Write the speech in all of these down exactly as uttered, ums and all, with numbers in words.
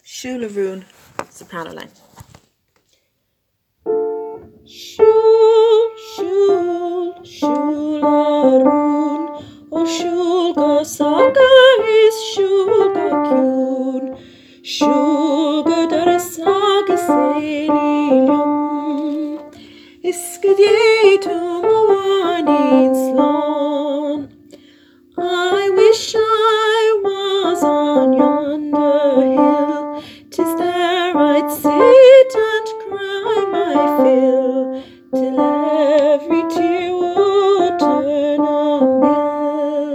Shularoon soprano line. Shul, shul, shularoon, o shulga saga is shulga kyun, shulga dar saga selilium, iskadietum awanin slon. I wish I was on yonder hill, 'tis there I'd sit and cry my fill, till every tear would turn a mill.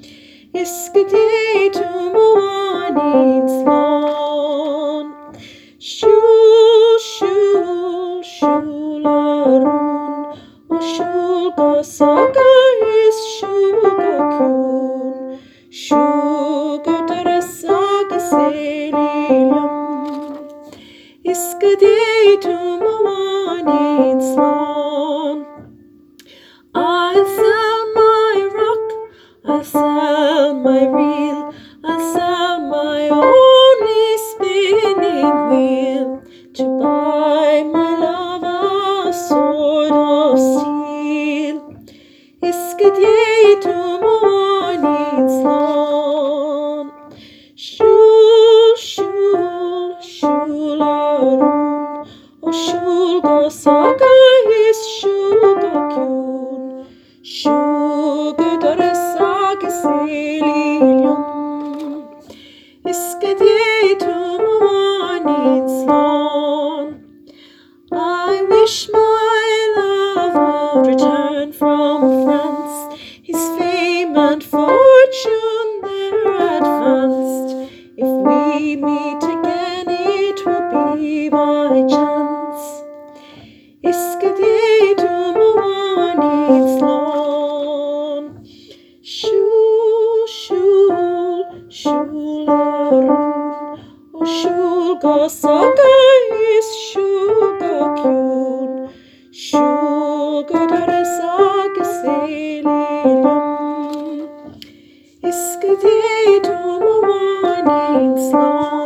Iskadietum awanin slon. Shul, shul, shularoon, o shulga saga is shulga kyun, shulga dar saga selilium, iskadietum awanin slon. I'll sell my rock, I'll sell my reel, I'll sell my only spinning wheel, to buy my love a sword of steel. Iskadietum awanin slon. Shul, shul, shularoon, o shulga saga is shulga kyun, shulga dar saga selilium, iskadietum awanin slon. I wish my love would return from France, his fame and fortune there advanced. If we meet again, it will be by chance. Iskadietum awanin slon. Shul, shul, shularoon, o shulga saga is shulga kyun, shulga dar saga selilium, iskadietum awanin slon.